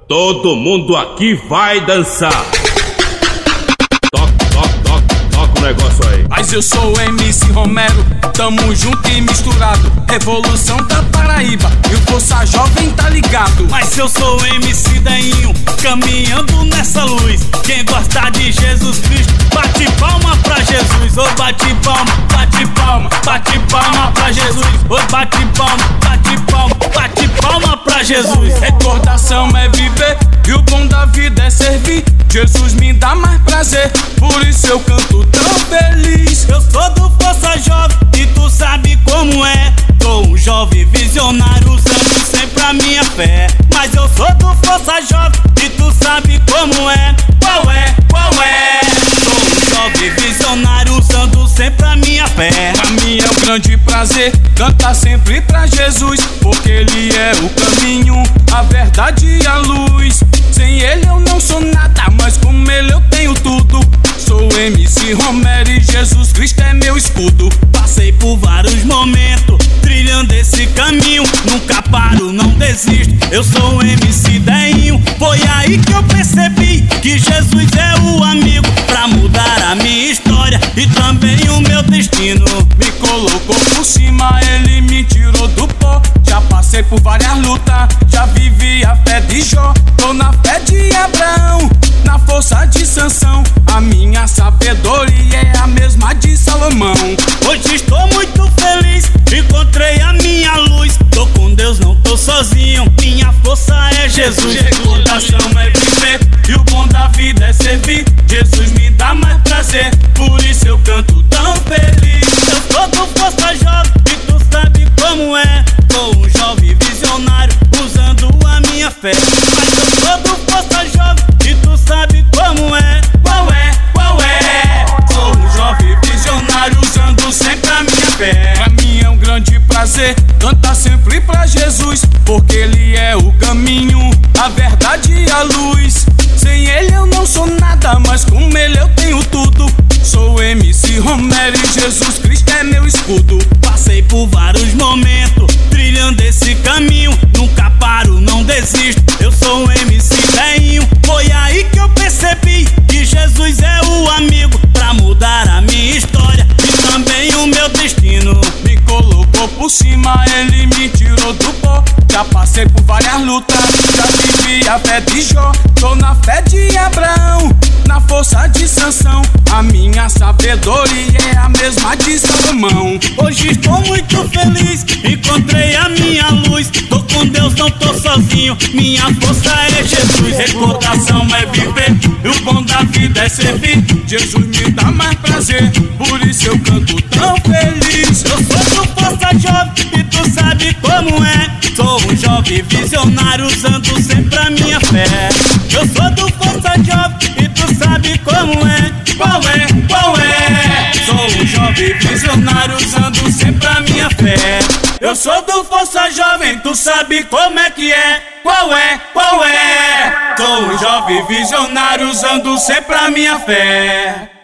Todo mundo aqui vai dançar. Toca o negócio aí. Mas eu sou o MC Romero, tamo junto e misturado. Revolução da Paraíba e o Força Jovem tá ligado. Mas eu sou o MC Dainho, caminhando nessa luz. Quem gosta de Jesus Cristo, bate palma pra Jesus. Ô, bate palma, bate palma, bate palma pra Jesus. Ô, bate palma, bate palma, bate palma pra Jesus. Recordação é viver e o bom da vida é servir. Jesus me dá mais prazer, por isso eu canto tão feliz. Eu sou do Força Jovem e tu sabe como é. Sou um jovem visionário usando sempre a minha fé. Mas eu sou do Força Jovem e tu sabe como é. Qual é, qual é? Sou um jovem visionário usando sempre a minha fé. Pra mim é um grande prazer cantar sempre pra Jesus, porque Ele é o caminho, a verdade e a luz. Sem Ele eu não sou nada, mas com Ele eu tenho tudo. Sou MC Romero e Jesus Cristo é meu escudo. Passei por vários momentos trilhando esse caminho, nunca paro, não desisto. Eu sou o MC Dainho. Foi aí que eu percebi que Jesus é o amigo pra mudar a minha história e também o meu destino. Me colocou por cima, Ele me tirou do pó. Já passei por várias lutas, já vivi a fé de Jó. Tô na fé de Abraão, na força de Sansão. A minha sabedoria é a mesma de Salomão. Hoje estou muito feliz, encontrei a minha luz. Tô com Deus, não tô sozinho, minha força é Jesus. Recordação é viver e o bom da vida é servir. Jesus me dá mais prazer, por isso eu canto tão feliz. Eu sou do Força Jovem e tu sabe como é. Sou um jovem visionário usando a minha fé. Mas eu sou do Força Jovem e tu sabe como é. Qual é, qual é? Sou um jovem visionário usando sempre a minha fé. Pra mim é um grande prazer cantar sempre pra Jesus, porque Ele é o caminho, a verdade e a luz. Sem Ele eu não sou nada, mas com Ele eu tenho tudo. Sou MC Romero e Jesus Cristo é meu escudo. Passei por vários momentos trilhando esse caminho, nunca paro, não desisto. Eu sou o MC Dainho. Foi aí que eu percebi que Jesus é o amigo pra mudar a minha história e também o meu destino. Me colocou por cima, Ele me tirou do pó. Já passei por várias lutas, já vivi a fé de Jó. Tô na fé de Abraão, na força de Sansão. A minha sabedoria é a mesma de Salomão. Hoje estou muito feliz, encontrei a minha luz. Tô com Deus, não tô sozinho, minha força é Jesus. Recordação é viver e o bom da vida é servir. Jesus me dá mais prazer, por isso eu canto tão feliz. Eu sou do Força Jovem e tu sabe como é. Sou um jovem visionário usando sempre a minha fé. Eu sou do Força Jovem e tu sabe como é. Qual é, qual é? Sou um jovem visionário usando sempre a minha fé. Eu sou do Força Jovem, tu sabe como é que é. Qual é, qual é? Sou um jovem visionário usando sempre a minha fé.